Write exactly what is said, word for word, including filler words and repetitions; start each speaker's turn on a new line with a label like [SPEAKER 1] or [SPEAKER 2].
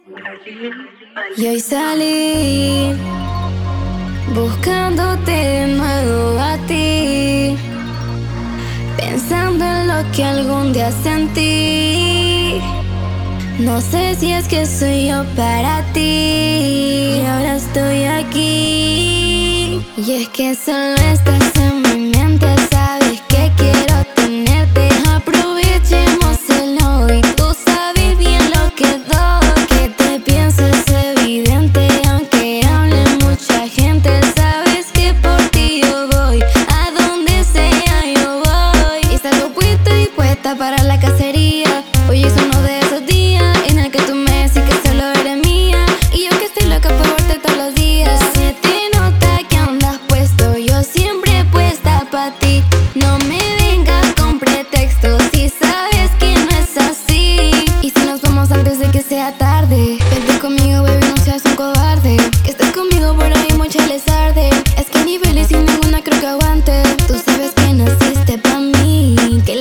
[SPEAKER 1] Y hoy salí buscándote de nuevo a ti, pensando en lo que algún día sentí. No sé si es que soy yo para ti, y ahora estoy aquí. Y es que solo estás en mi mente, sabes que quiero tenerte. Aprovechemos el hoy, tú sabes bien lo que doy. Que te pienso es evidente, aunque hable mucha gente. Sabes que por ti yo voy, a donde sea yo voy. Y salgo puesta y puesta para la cacería. Hoy es uno de esos días en el que tú me decís que solo eres mía, y yo que estoy loca por verte todos los días. Se te nota que andas puesto, yo siempre puesta pa' ti. No me vengas con pretextos, si sabes que no es así. Y si nos vamos antes de que sea tarde, vente conmigo, baby, no seas un cobarde. Que estés conmigo por ahí mucha les arde. Es que a niveles sin ninguna creo que aguante. Tú sabes que naciste pa' mí, que